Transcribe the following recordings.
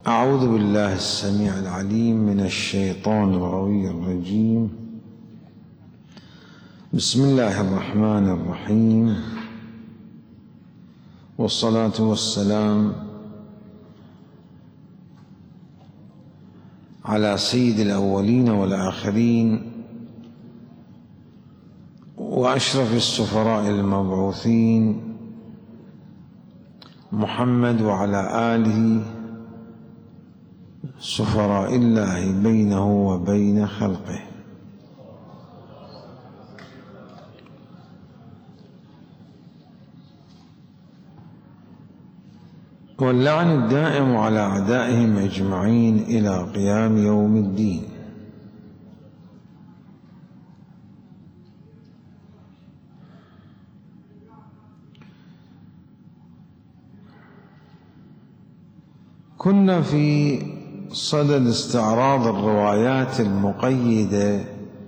أعوذ بالله السميع العليم من الشيطان الغوي الرجيم. بسم الله الرحمن الرحيم، والصلاة والسلام على سيد الأولين والآخرين وأشرف السفراء المبعوثين محمد وعلى آله سفراء الله بينه وبين خلقه. واللعن الدائم على أعدائهم أجمعين إلى قيام يوم الدين. كنا في صدد استعراض الروايات المقيدة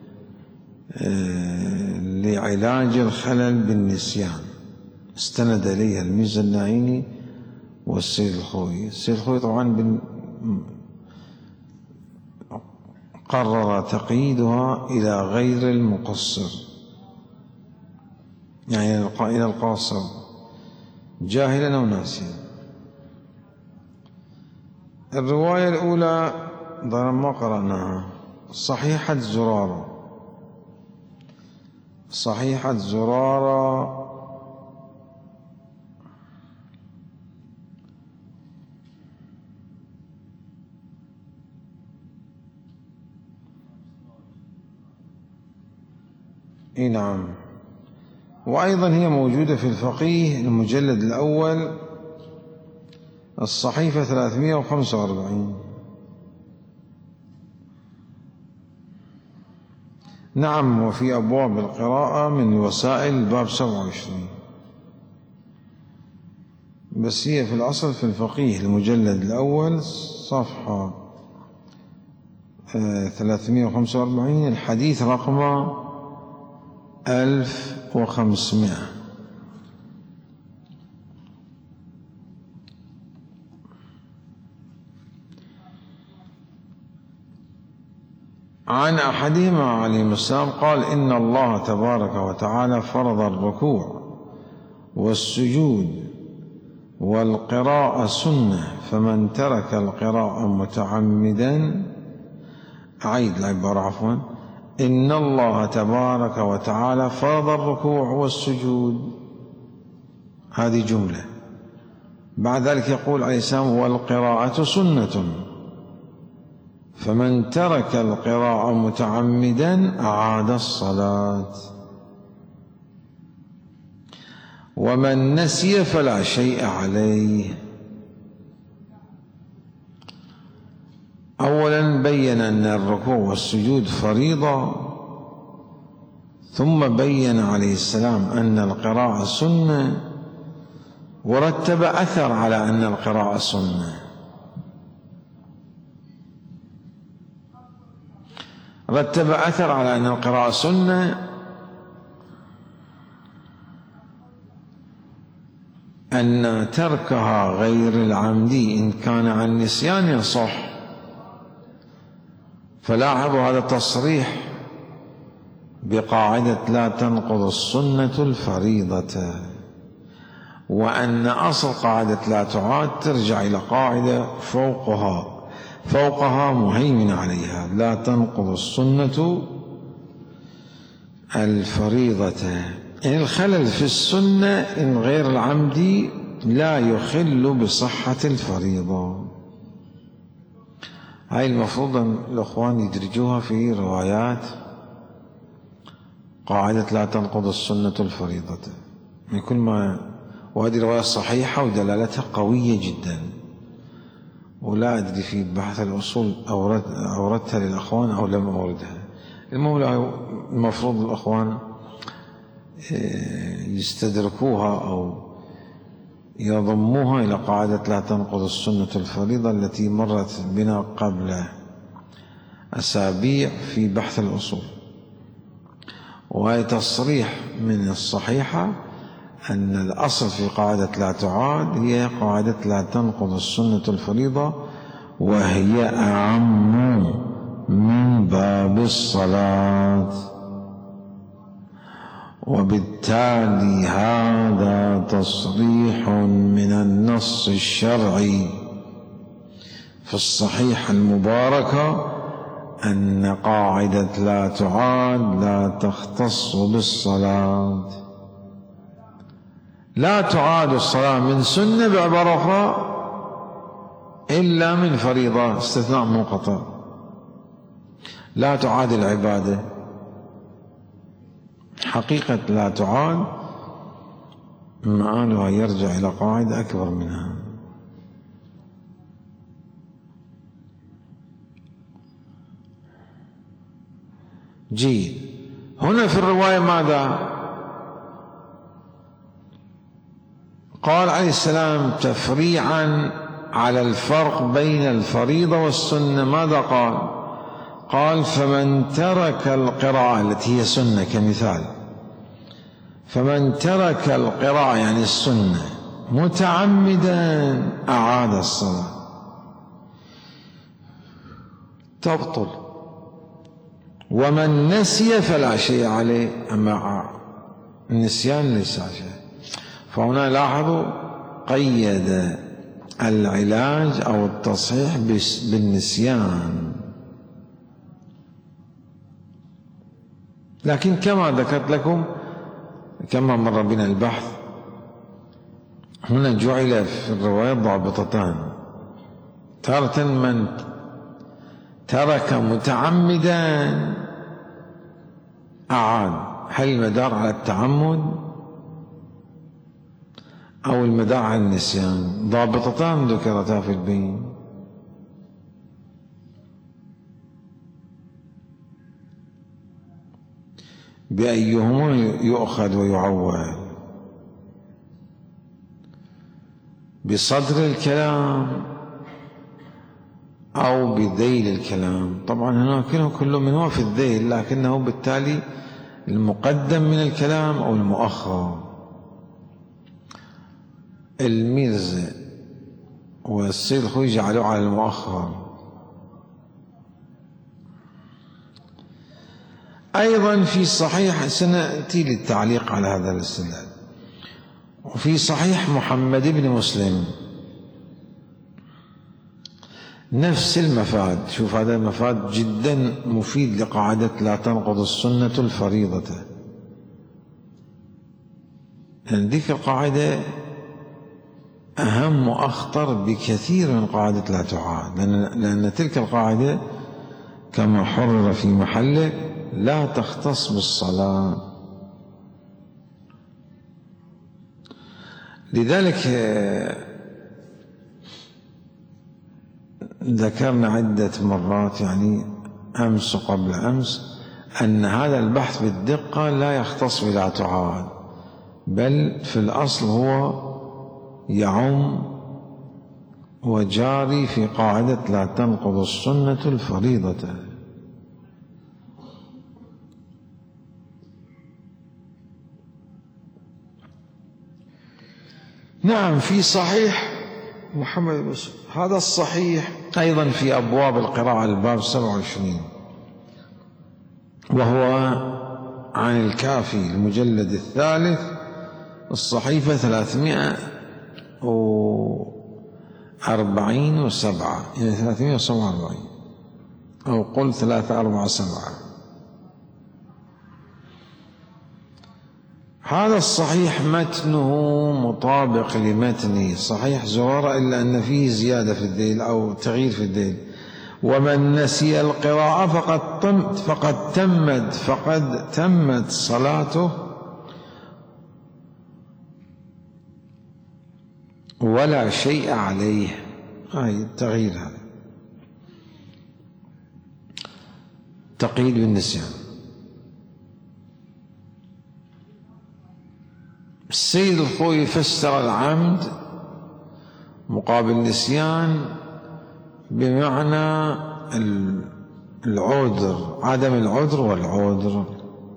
لعلاج الخلل بالنسيان، استند إليها الميزة الناعيني والسيد الخوئي. السيد الخوئي طبعا قرر تقييدها إلى غير المقصر، يعني إلى القاصر جاهلا أو ناسيا. الرواية الأولى ما قرأناها، صحيحة زرارة اي نعم، وأيضا هي موجودة في الفقيه المجلد الأول الصحيفة 345. نعم، وفي أبواب القراءة من وسائل باب 27، بس هي في الأصل في الفقيه المجلد الأول صفحة 345 الحديث رقم 1500. عن أحدهما عليه السلام قال: إن الله تبارك وتعالى فرض الركوع والسجود والقراءة سنة، فمن ترك القراءة متعمدا، أعيد العبارة عفوا، إن الله تبارك وتعالى فرض الركوع والسجود، هذه جملة. بعد ذلك يقول عليه السلام: والقراءة سنة، فمن ترك القراءة متعمدا أعاد الصلاة، ومن نسي فلا شيء عليه. أولا بين أن الركوع والسجود فريضة، ثم بين عليه السلام أن القراءة سنة، ورتب أثر على أن القراءة سنة. رتب أثر على أن القراءة سنة أن تركها غير العمدي إن كان عن نسيان يصح. فلاحظوا هذا التصريح بقاعدة لا تنقض السنة الفريضة، وأن أصل قاعدة لا تعاد ترجع إلى قاعدة فوقها مهيمن عليها: لا تنقض السنة الفريضة. يعني الخلل في السنة إن غير العمدي لا يخل بصحة الفريضة. هاي المفروض أن الأخوان يدرجوها في روايات قاعدة لا تنقض السنة الفريضة من كل ما، وهذه رواية صحيحة ودلالتها قوية جدا، ولا أدري في بحث الأصول أوردتها للأخوان أو لم أوردها. المفروض الأخوان يستدركوها أو يضموها إلى قاعدة لا تنقض السنة الفريضة التي مرت بنا قبل أسابيع في بحث الأصول. وهي تصريح من الصحيحة أن الأصل في قاعدة لا تعاد هي قاعدة لا تنقض السنة الفريضة، وهي أعم من باب الصلاة، وبالتالي هذا تصريح من النص الشرعي في الصحيح المباركة أن قاعدة لا تعاد لا تختص بالصلاة. لا تعاد الصلاة من سنة بعبارة أخرى إلا من فريضة، استثناء منقطع. لا تعاد العبادة، حقيقة لا تعاد مآلها يرجع إلى قاعدة أكبر منها. جيد. هنا في الرواية ماذا قال عليه السلام تفريعا على الفرق بين الفريضة والسنة؟ ماذا قال؟ قال فمن ترك القراءة التي هي سنة كمثال، فمن ترك القراءة يعني السنة متعمدا أعاد الصلاة تبطل، ومن نسي فلا شيء عليه، أما النسيان ليس شيء. فهنا لاحظوا قيد العلاج أو التصحيح بالنسيان، لكن كما ذكرت لكم كما مر بنا البحث هنا جعل في الرواية ضابطتان: تارة من ترك متعمدا أعاد، هل المدار على التعمد أو المدار على النسيان؟ ضابطتان ذكرتا في البين. بأيهما يؤخذ ويعول؟ بصدر الكلام أو بذيل الكلام؟ طبعا هنا كل منه في الذيل، لكنه بالتالي المقدم من الكلام أو المؤخر. الميرزا والسيد الخوي جعلوه على المؤخر. أيضا في صحيح، سنأتي للتعليق على هذا الاستدلال، وفي صحيح محمد بن مسلم نفس المفاد. شوف هذا المفاد جدا مفيد لقاعدة لا تنقض السنة الفريضة، لأن ذيك القاعدة أهم وأخطر بكثير من قاعدة لا تعاد، لأن تلك القاعدة كما حرر في محله لا تختص بالصلاة. لذلك ذكرنا عدة مرات، يعني أمس وقبل أمس، أن هذا البحث بالدقة لا يختص بلا تعاد، بل في الأصل هو يعم وجاري في قاعدة لا تنقض السنة الفريضة. نعم في صحيح محمد بن مسلم، هذا الصحيح أيضا في أبواب القراءة الباب 27، وهو عن الكافي المجلد الثالث الصحيفة 347 يعني 347 أو قل 347. هذا الصحيح متنه مطابق لمتن صحيح زرارة، إلا أن فيه زيادة في الذيل أو تغيير في الذيل: ومن نسي القراءة فقد تمت صلاته ولا شيء عليه. هاي التغيير، هذا تقييد بالنسيان. السيد الخوي فسر العمد مقابل النسيان بمعنى العذر، عدم العذر والعذر.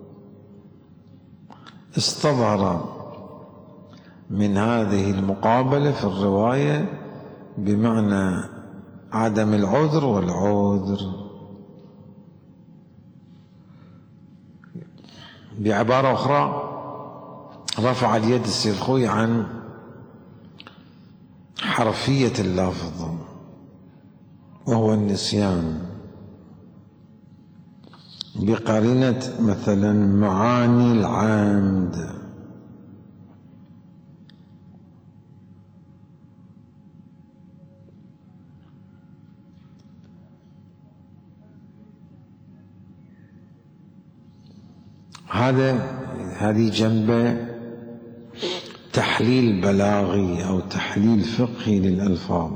استظهر من هذه المقابلة في الرواية بمعنى عدم العذر والعذر. بعبارة أخرى، رفع اليد السيد الخوي عن حرفية اللفظ وهو النسيان بقرينة مثلا معاني العمد. هذه جنبه تحليل بلاغي أو تحليل فقهي للألفاظ،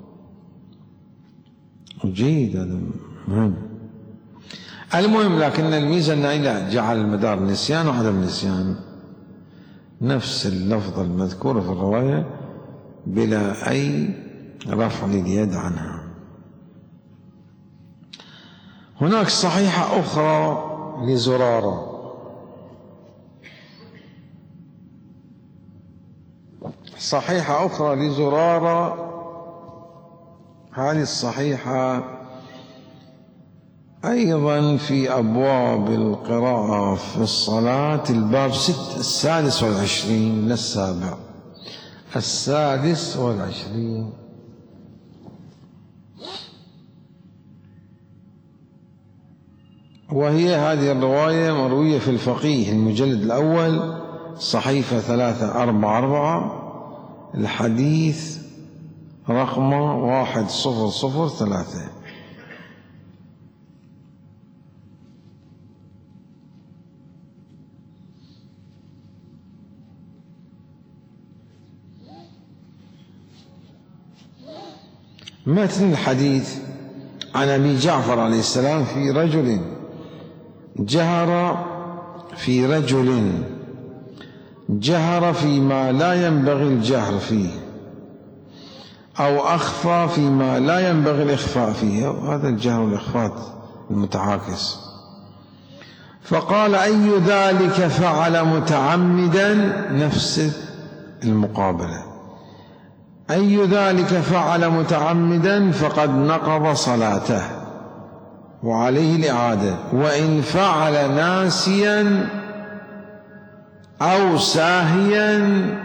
جيد، هذا مهم. المهم، لكن الميزة أنه جعل المدار نسيان وعدم نسيان، نفس اللفظ المذكور في الرواية بلا أي رفع لليد عنها. هناك صحيحة أخرى لزرارة، صحيحة أخرى لزرارة، هذه الصحيحة أيضا في أبواب القراءة في الصلاة، الباب 26 للسابع، 26. وهي هذه الرواية مروية في الفقيه المجلد الأول صحيفة 344، الحديث رقم 1003. متن الحديث: عن أبي جعفر عليه السلام في رجل جهر فيما لا ينبغي الجهر فيه، أو أخفى فيما لا ينبغي الإخفاء فيه، وهذا الجهر والإخفاء المتعاكس. فقال: أي ذلك فعل متعمدا؟ نفس المقابلة، أي ذلك فعل متعمدا فقد نقض صلاته وعليه الإعادة، وإن فعل ناسيا أو ساهيا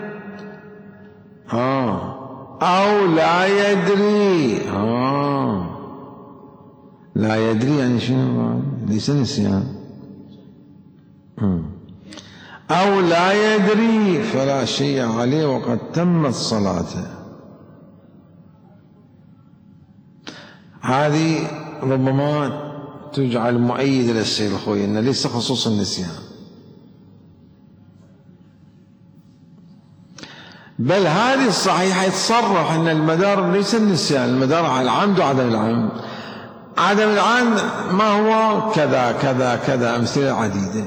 أو لا يدري. لا يدري يعني شنو؟ ليس نسيان. أو لا يدري فلا شيء عليه وقد تمت صلاته. هذه ربما تجعل مؤيد للسيد الخوي أنه ليس خصوص النسيان، بل هذه الصحيحة يتصرح أن المدار ليس النسيان، المدار على العمد وعدم العمد. عدم العمد ما هو؟ كذا كذا كذا، أمثلة عديدة.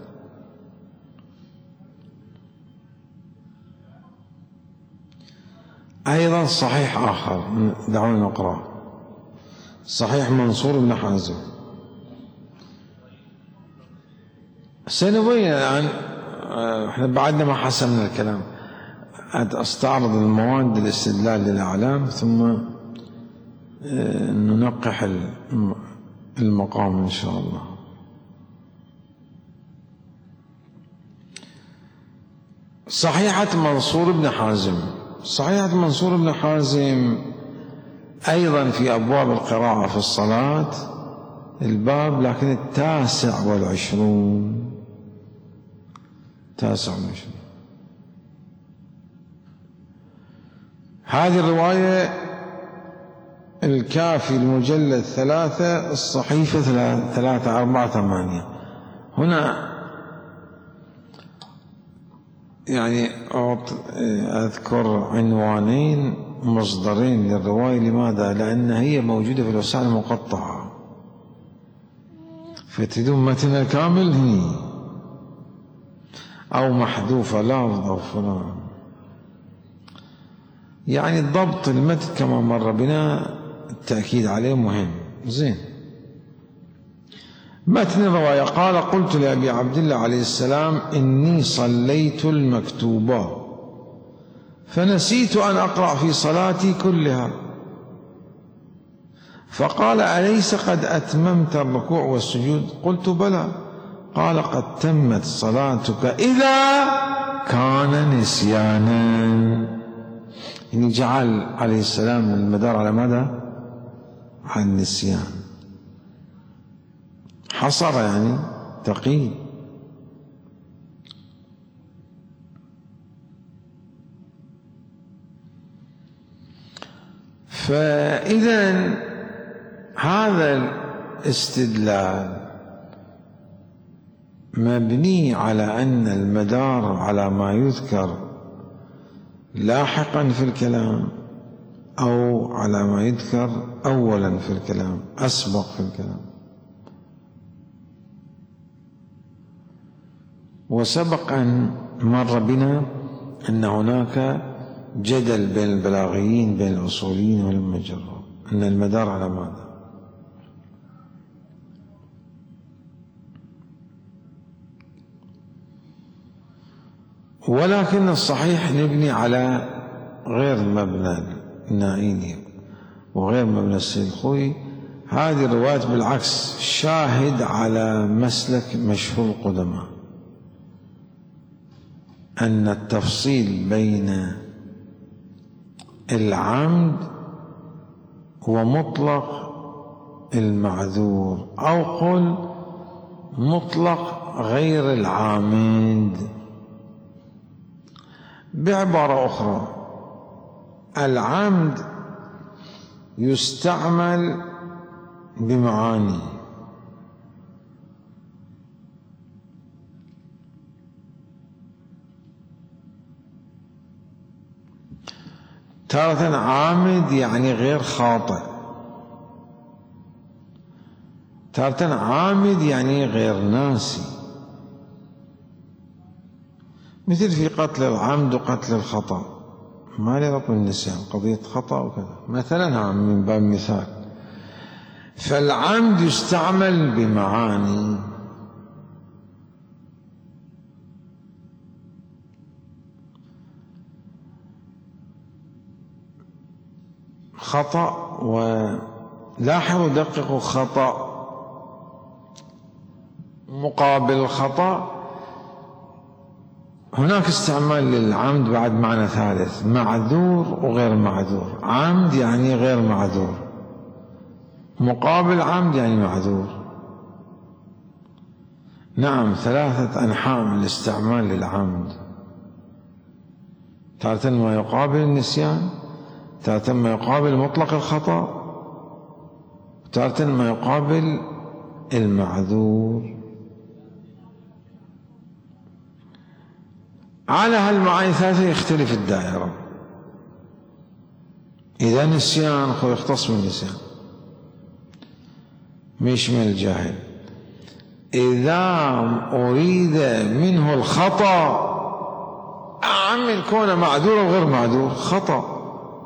أيضا صحيح آخر، دعونا نقرأ، صحيح منصور بن حازم. سنبين الآن، احنا بعدنا ما حسمنا الكلام، أستعرض المواد الاستدلال للأعلام ثم ننقح المقام إن شاء الله. صحيحة منصور بن حازم. صحيحة منصور بن حازم أيضا في أبواب القراءة في الصلاة، الباب لكن 29. هذه الرواية الكافي المجلد 3 الصحيفة 348. هنا يعني أذكر عنوانين مصدرين للرواية. لماذا؟ لأن هي موجودة في الوسائل المقطعة، فتريدون متن كامل هني، أو محذوفة لفظ أو فلان، يعني ضبط المتن كما مر بنا التأكيد عليه مهم. زين. متن الرواية: قال: قلت لأبي عبد الله عليه السلام: إني صليت المكتوبة فنسيت أن أقرأ في صلاتي كلها، فقال: أليس قد أتممت الركوع والسجود؟ قلت: بلى. قال: قد تمت صلاتك إذا كان نسيانا. يعني جعل عليه السلام المدار على ماذا؟ على النسيان. حصر يعني تقييد. فإذا هذا الاستدلال مبني على أن المدار على ما يذكر لاحقا في الكلام أو على ما يذكر أولا في الكلام، أسبق في الكلام. وسبق أن مر بنا أن هناك جدل بين البلاغيين بين الأصوليين ولما جروا أن المدار على ماذا؟ ولكن الصحيح نبني على غير مبنى النائيني وغير مبنى السيد الخوئي. هذه الروايات بالعكس شاهد على مسلك مشهور القدماء، أن التفصيل بين العمد ومطلق المعذور أو قل مطلق غير العامد. بعبارة أخرى، العمد يستعمل بمعاني، تارة عامد يعني غير خاطئ، تارة عامد يعني غير ناسي، مثل في قتل العمد وقتل الخطأ، ما لي ربط النسيان، قضية خطأ وكذا مثلا من باب مثال. فالعمد يستعمل بمعاني، خطأ، ولاحظوا دققوا، خطأ مقابل الخطأ هناك استعمال للعمد بعد معنى ثالث، معذور وغير معذور. عمد يعني غير معذور، مقابل عمد يعني معذور. نعم، ثلاثة أنحاء من الاستعمال للعمد، تارة ما يقابل النسيان، تارة ما يقابل مطلق الخطأ، تارة ما يقابل المعذور. على هالمعاني الثلاثة يختلف الدائرة. إذا نسيان هو يختص من النسيان مش من الجاهل. إذا أريد منه الخطأ أعمل كونه معذور أو غير معذور. خطأ،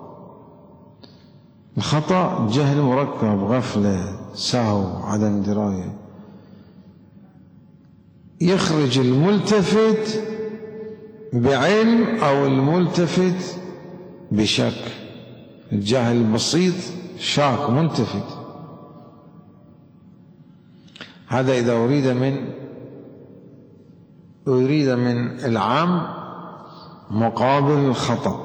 الخطأ جهل مركب، غفلة، سهو، عدم دراية. يخرج الملتفت بعلم أو الملتفت بشك. الجاهل البسيط شاك ملتفت. هذا إذا أريد من العام مقابل الخطأ،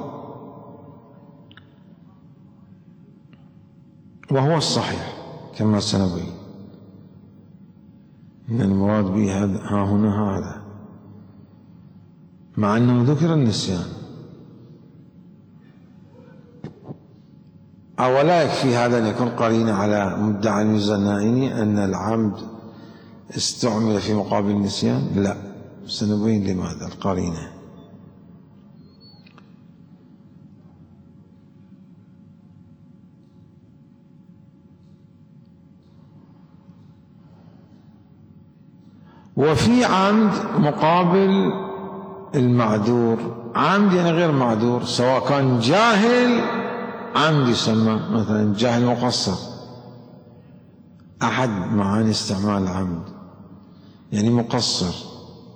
وهو الصحيح كما سنبين إن المراد به ها هنا هذا، مع أنه ذكر النسيان. أولا يكفي هذا أن يكون قرينة على مدعى الميزة النائني أن العمد استعمل في مقابل النسيان؟ لا، سنبين لماذا القرينة. وفي عمد مقابل المعذور. عمد يعني غير معذور، سواء كان جاهل عمد يسمى مثلا جاهل مقصر، أحد معاني استعمال العمد يعني مقصر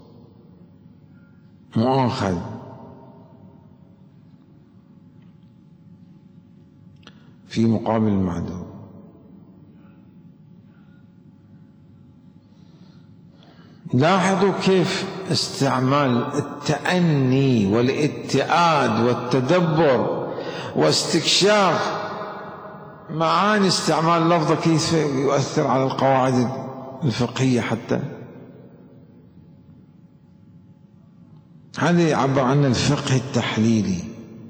مؤاخذ. في مقابل المعذور لاحظوا كيف استعمال التأني والاتئاد والتدبر واستكشاف معاني استعمال اللفظ كيف يؤثر على القواعد الفقهية حتى. هذا يعبر عن الفقه التحليلي،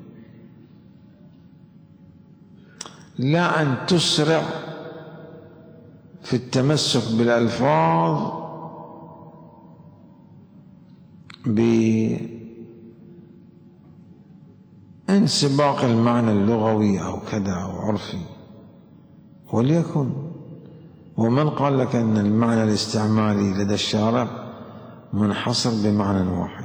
لا أن تسرع في التمسك بالألفاظ بانسباق المعنى اللغوي أو كذا أو عرفي. وليكن، ومن قال لك أن المعنى الاستعمالي لدى الشارع منحصر بمعنى واحد؟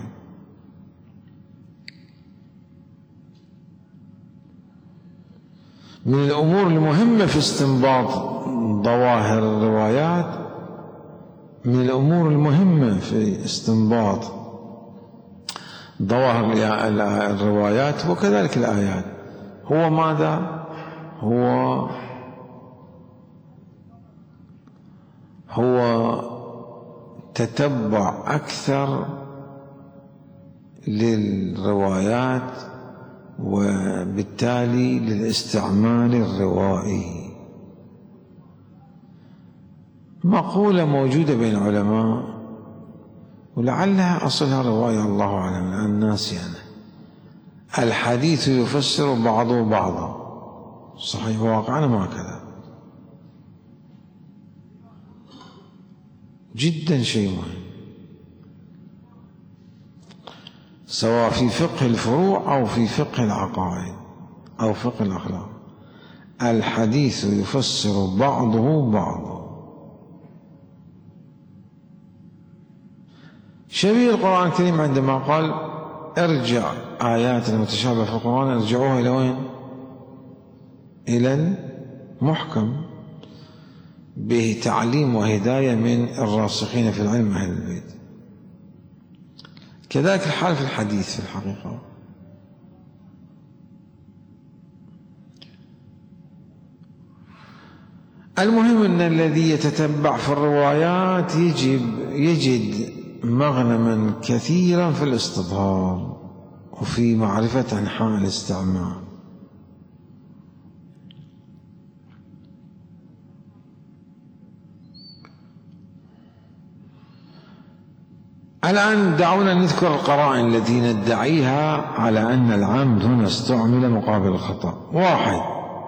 من الأمور المهمة في استنباط ظواهر الروايات، من الأمور المهمة في استنباط ظواهر الروايات وكذلك الآيات هو ماذا؟ هو تتبع أكثر للروايات وبالتالي للاستعمال الروائي. مقولة موجودة بين العلماء ولعلها أصلها رواية الله أعلم عن ناسي أنا: الحديث يفسر بعضه بعضا. صحيح، واقعنا ما كذا، جدا شيء مهم، سواء في فقه الفروع أو في فقه العقائد أو فقه الأخلاق. الحديث يفسر بعضه بعضا. شبيه القرآن الكريم عندما قال: ارجع آيات المتشابهة في القرآن ارجعوها إلى وين؟ إلى المحكم، به تعليم وهداية من الراسخين في العلم أهل البيت. كذلك الحال في الحديث في الحقيقة. المهم أن الذي يتتبع في الروايات يجد مغنما كثيرا في الاستظهار وفي معرفة أنحاء الاستعمال. الآن دعونا نذكر القرائن التي ندعيها على أن العمد هنا استعمل مقابل الخطأ. واحد،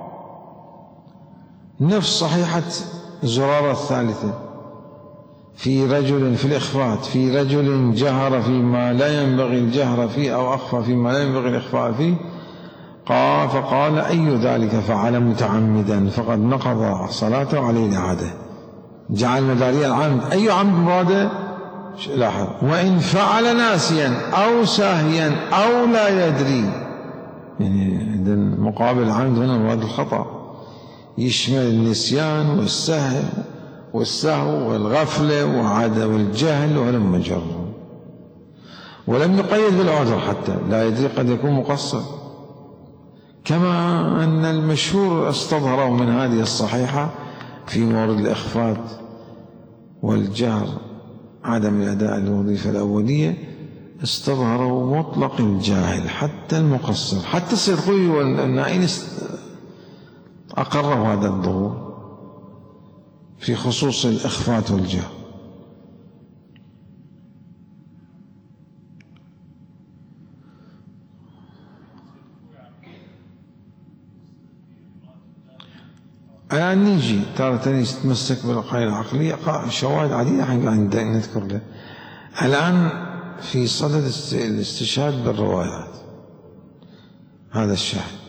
نفس صحيحة زرارة الثالثة في رجل في الإخفاء، في رجل جهر فيما لا ينبغي الجهر فيه أو أخفى فيما لا ينبغي الإخفاء فيه، فقال: أي ذلك فعل متعمدا فقد نقض صلاته عليه الإعادة. جعل مداري العمد. أي عمد مراده؟ لاحظ: وإن فعل ناسيا أو ساهيا أو لا يدري. يعني إذن مقابل العمد هنا مراد الخطأ، يشمل النسيان والسهو والغفلة وعدم الجهل ولم مجر، ولم يقيد بالعذر حتى لا يدري، قد يكون مقصر. كما أن المشهور استظهره من هذه الصحيحة في مورد الإخفاء والجهر عدم الأداء الوظيفة الأولية، استظهروا مطلق الجاهل حتى المقصر، حتى السيرخوي والنائين أقروا هذا الظهور في خصوص الإخفاء والجهر. الآن نيجي تارة نتمسك بالقاعدة العقلية، شواهد عديدة حين نذكر له. الآن في صدد الاستشهاد بالروايات، هذا الشاهد.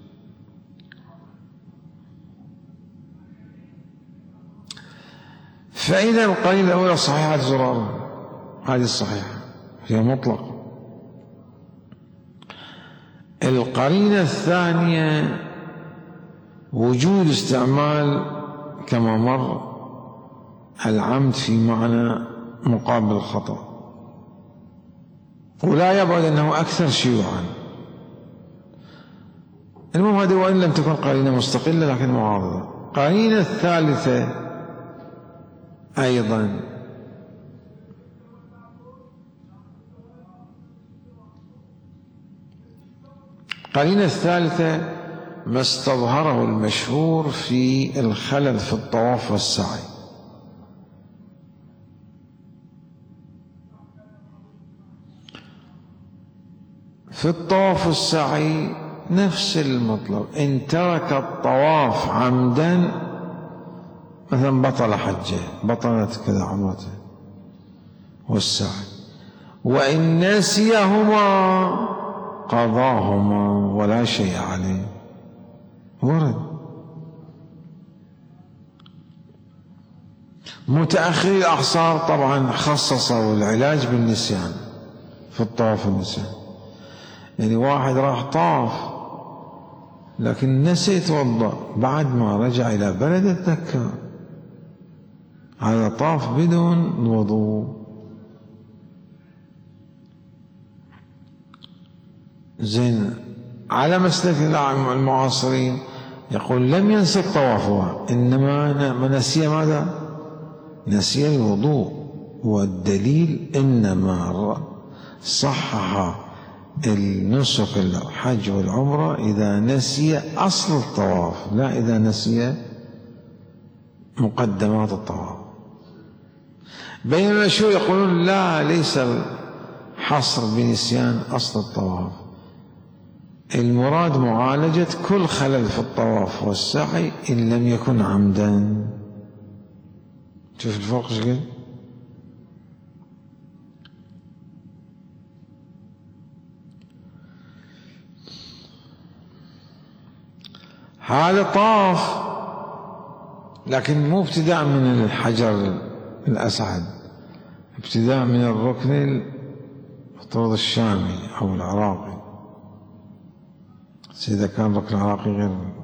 فإذا القرينة الأولى صحيحة زرارة، هذه الصحيحة هي مطلق. القرينة الثانية وجود استعمال كما مر العمد في معنى مقابل الخطأ، ولا يبعد أنه أكثر شيوعا. المهم هذه وإن لم تكن قرينة مستقلة لكن معارضة. قرينة الثالثة أيضا القرينة الثالثة ما استظهره المشهور في الخلل في الطواف والسعي. في الطواف والسعي نفس المطلب، إن ترك الطواف عمدا مثلا بطل حجه، بطلت كذا عمرته والسعي، وإن نسيهما قضاهما ولا شيء عليه. ورد. متأخري الأعصار طبعا خصصوا العلاج بالنسيان في الطواف والنسيان، يعني واحد راح طاف لكن نسي يتوضأ، بعد ما رجع إلى بلد اتذكر، هذا طاف بدون وضوء. زين. على مسلك المعاصرين يقول لم ينسى الطواف، إنما نسي ماذا؟ نسي الوضوء. والدليل إنما صحح النسك الحج والعمرة إذا نسي أصل الطواف، لا إذا نسي مقدمات الطواف. بينما شو يقولون لا، ليس الحصر بنسيان أصل الطواف، المراد معالجة كل خلل في الطواف والسعي إن لم يكن عمدا. شوف الفرق شكل. هذا طاف لكن مو ابتداء من الحجر الأسعد، ابتداء من الركن المفترض الشامي أو العراقي، إذا كان ركن عراقي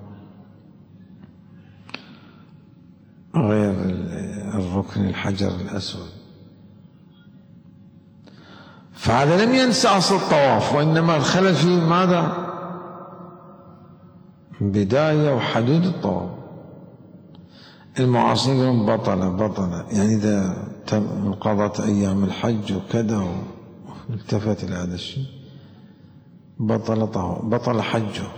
غير الركن الحجر الأسود. فهذا لم ينسى أصل الطواف، وإنما الخلل في ماذا؟ بداية وحدود الطواف. المعاصرين يقولون بطل، يعني إذا انقضت أيام الحج وكذا والتفت إلى هذا الشيء بطل حجه.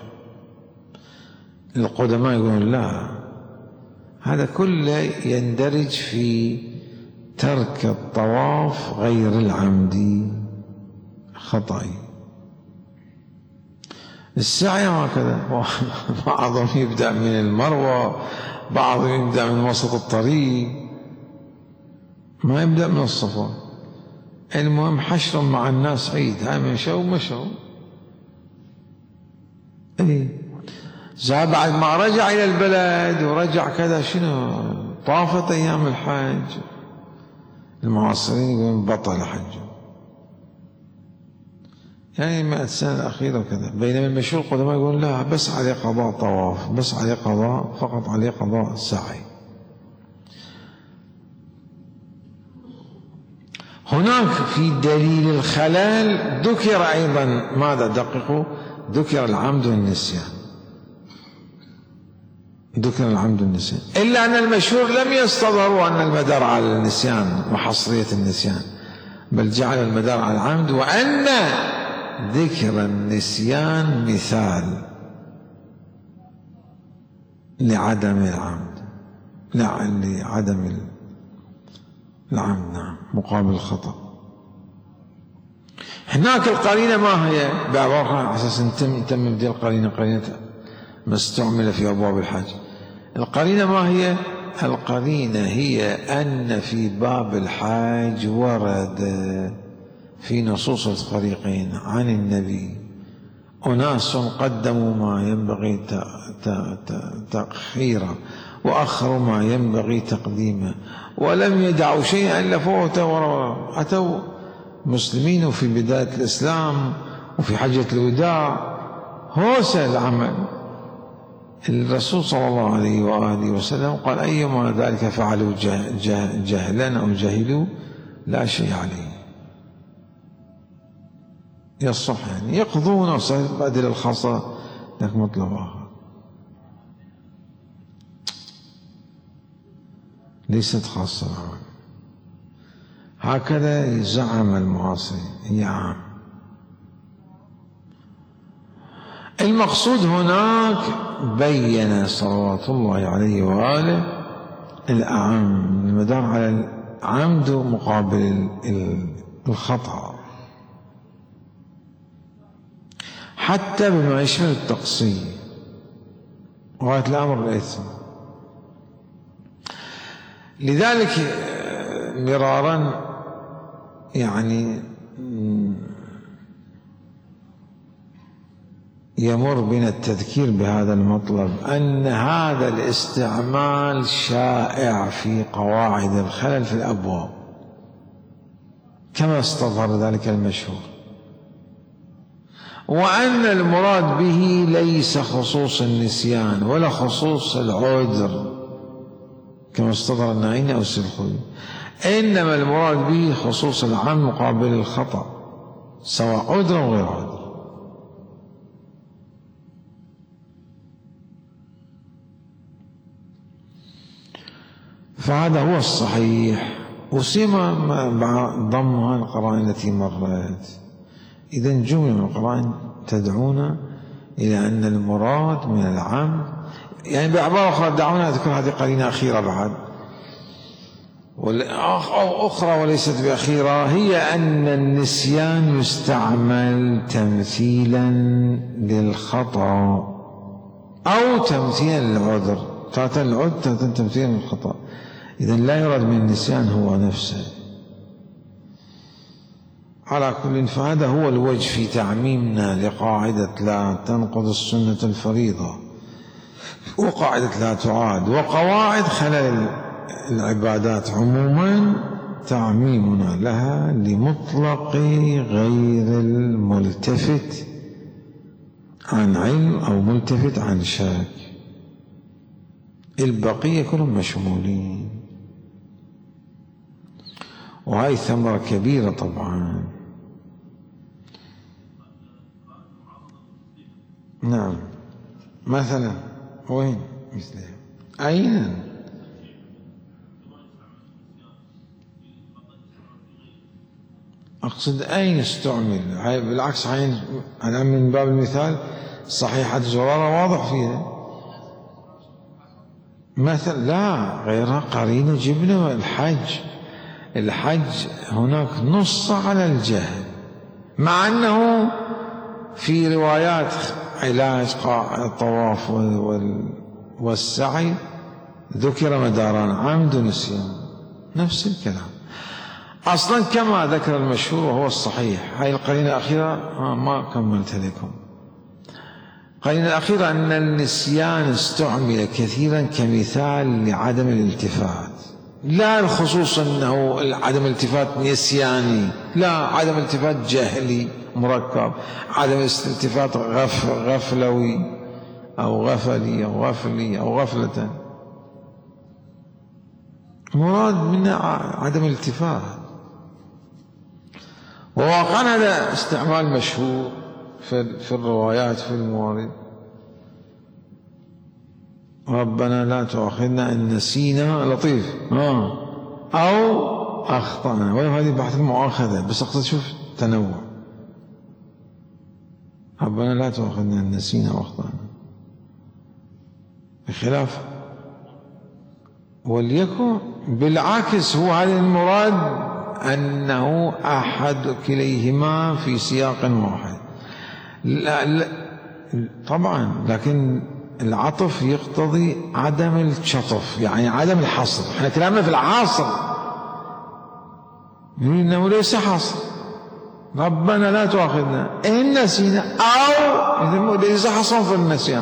القدماء يقولون لا، هذا كله يندرج في ترك الطواف غير العمدي خطأي. السعي هكذا، بعضهم يبدأ من المروة، بعضهم يبدأ من وسط الطريق، ما يبدأ من الصفا. المهم حشر مع الناس عيد، هاي مشوا زاد بعد ما رجع إلى البلد ورجع كذا شنو طافت أيام الحج. المعاصرين يقولون بطل حجه، يعني 100 سنة الأخيرة وكذا. بينما المشهور القدماء يقولون لا، بس عليه قضاء طواف، بس عليه قضاء، فقط عليه قضاء سعي. هناك في دليل الخلل ذكر أيضا ماذا؟ دققوا، ذكر العمد والنسيان، ذكر العمد والنسيان، إلا أن المشهور لم يستظهروا أن المدار على النسيان وحصرية النسيان، بل جعل المدار على العمد، وأن ذكر النسيان مثال لعدم العمد، لعدم العمد، نعم، مقابل الخطأ. هناك القرينة ما هي؟ بعبارة على أساس تم بدي القرينة، قرينة ما استعمل في أبواب الحج. القرينة ما هي؟ القرينة هي أن في باب الحج ورد في نصوص الفريقين عن النبي أناس قدموا ما ينبغي تأخيره وأخروا ما ينبغي تقديمه، ولم يدعوا شيئا إلا فوته. أتوا مسلمين في بداية الإسلام وفي حجة الوداع هوسة العمل. الرسول صلى الله عليه وآله وسلم قال أيما ذلك فعلوا جهلا أو جهلوا لا شيء عليه، يصح يعني يقضون وسيبدل الخاصة لك مطلب آخر، ليست خاصة العمل. هكذا زعم المعاصرين، هي عام. المقصود هناك بين صلوات الله عليه وآله الأعم، المدار على العمد مقابل الخطأ، حتى بما يشمل التقصير وغاية الأمر الإثم. لذلك مرارا يعني يمر بنا التذكير بهذا المطلب، أن هذا الاستعمال شائع في قواعد الخلل في الأبواب كما استظهر ذلك المشهور، وأن المراد به ليس خصوص النسيان ولا خصوص العذر كما استظهر النعيني أو السلخوي، إنما المراد به خصوص العام مقابل الخطأ سواء عذر أو غير عذر. فهذا هو الصحيح، وسيما مع ضمها القرائن التي مرت. إذا جملة من القرائن تدعونا إلى أن المراد من العام، يعني بعبارة أخرى دعونا نذكر هذه قرينة أخيرة بعد أو أخرى وليست بأخيرة، هي أن النسيان يستعمل تمثيلا للخطأ أو تمثيلا للعذر، تارة العذر تارة تمثيلا للخطأ. إذن لا يراد من النسيان هو نفسه. على كل، فهذا هو الوجه في تعميمنا لقاعدة لا تنقض السنة الفريضة وقاعدة لا تعاد وقواعد خلل العبادات عموما، تعميمنا لها لمطلق غير الملتفت عن علم أو ملتفت عن شك، البقية كلهم مشمولين. وهي ثمرة كبيرة طبعا. نعم، مثلا وين مثلها؟ أين؟ أقصد أين استعمل؟ بالعكس، أنا من باب المثال صحيحة زرارة واضح فيها مثل، لا غيرها قرينة جبنة. الحج هناك نص على الجهل، مع أنه في روايات علاج الطواف والسعي ذكر مداران عمد ونسيان، نفس الكلام أصلا كما ذكر المشهور وهو الصحيح. هاي القرينة الأخيرة ما كملت لكم. القرينة الأخيرة أن النسيان استعمل كثيرا كمثال لعدم الالتفات، لا الخصوص أنه عدم الالتفات نسياني، لا، عدم الالتفات جهلي مركب، عدم الالتفات غفلوي أو غفلي أو غفلي أو غفلة، مراد منه عدم الالتفات. وواقعا هذا استعمال مشهور في الروايات في الموارد، ربنا لا تؤاخذنا إن نسينا، لطيف، أو أخطأنا، ولو هذه بحث المؤاخذة، بس أقصد شوف تنوع، ربنا لا تؤاخذنا إن نسينا أو أخطأنا، بخلاف وليكن بالعكس، هو هذا المراد أنه أحد كليهما في سياق واحد. لا طبعا، لكن العطف يقتضي عدم الشطف، يعني عدم الحصر. احنا كلامنا في العاصر، إنه ليس حصر، ربنا لا تؤاخذنا إن نسينا، أو ليس حصر في النسيان.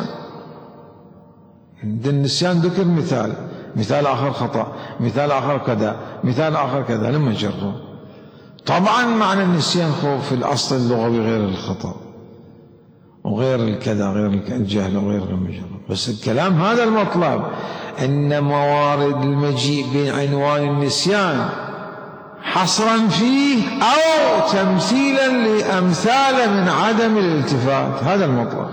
النسيان ذكر مثال آخر خطأ، مثال آخر كذا، مثال آخر كذا، لما جروا. طبعا معنى النسيان هو في الأصل اللغوي غير الخطأ وغير الكذا، غير الجهل وغير المجرد، بس الكلام هذا المطلب، أن موارد المجيء بعنوان النسيان حصرا فيه أو تمثيلا لأمثال من عدم الالتفات، هذا المطلب.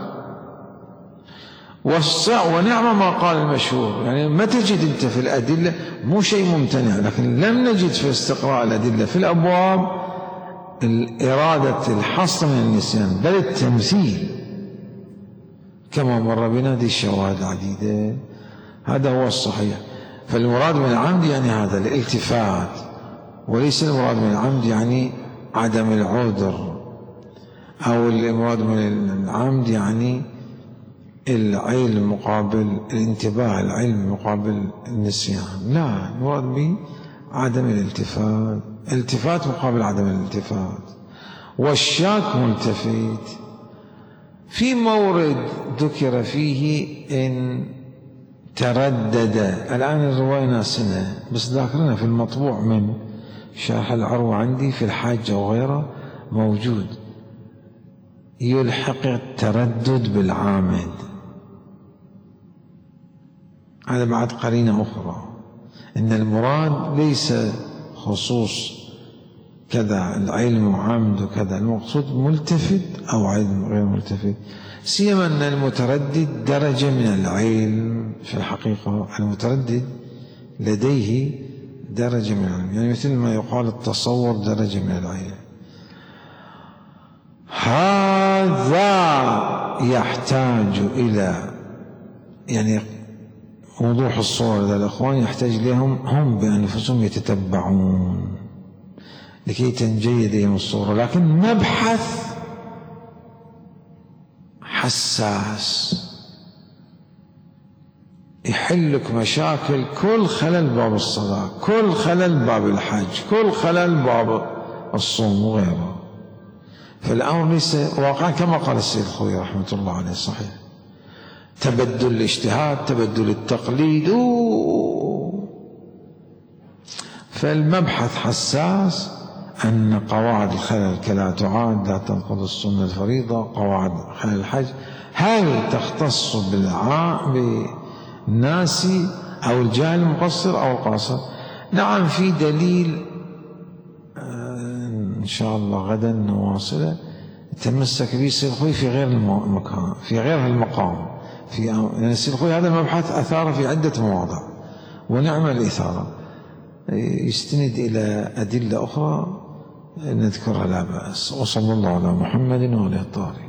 ونعم ما قال المشهور، يعني ما تجد أنت في الأدلة، مو شيء ممتنع، لكن لم نجد في استقراء الأدلة في الأبواب إرادة الحصر من النسيان، بل التمثيل. كما مر بنا هذه الشواهد العديدة. هذا هو الصحيح. فالمراد من العمد يعني هذا الالتفات، وليس المراد من العمد يعني عدم العذر، أو المراد من العمد يعني العلم مقابل الانتباه، العلم مقابل النسيان. لا، المراد به عدم الالتفات، التفات مقابل عدم الالتفات. والشاك ملتفت في مورد ذكر فيه إن تردد. الآن الرواية ناسنا بس ذاكرنا في المطبوع من شرح العروة عندي في الحاجة وغيره موجود، يلحق التردد بالعامد. هذا بعد قرينة أخرى، إن المراد ليس خصوص كذا العلم عمد وكذا، المقصود ملتفت أو علم غير ملتفت، سيما أن المتردد درجة من العلم. في الحقيقة المتردد لديه درجة من العلم، يعني مثل ما يقال التصور درجة من العلم. هذا يحتاج إلى يعني وضوح الصورة لدى الأخوان، يحتاج لهم هم بأنفسهم يتتبعون لكي تنجيد لهم الصورة. لكن مبحث حساس يحلك مشاكل كل خلل باب الصلاة، كل خلل باب الحج، كل خلل باب الصوم وغيره. فالأمر ليس واقعا كما قال السيد الخوئي رحمة الله عليه صحيح، تبدل الاجتهاد، تبدل التقليد. فالمبحث حساس، أن قواعد الخلل كلا تعاد، لا تنقض السنة الفريضة. قواعد خلل الحج هل تختص بالناس أو الجاهل المقصر أو القاصر؟ نعم، في دليل إن شاء الله غدا نواصله تمسك به السيد الخوئي في غير المكان، في غير المقام. يعني السيد الخوئي هذا المبحث أثار في عدة مواضع، ونعم الإثارة، يستند إلى أدلة أخرى نذكرها لا بأس. وصلى الله على محمد وعلى آله الطاهرين.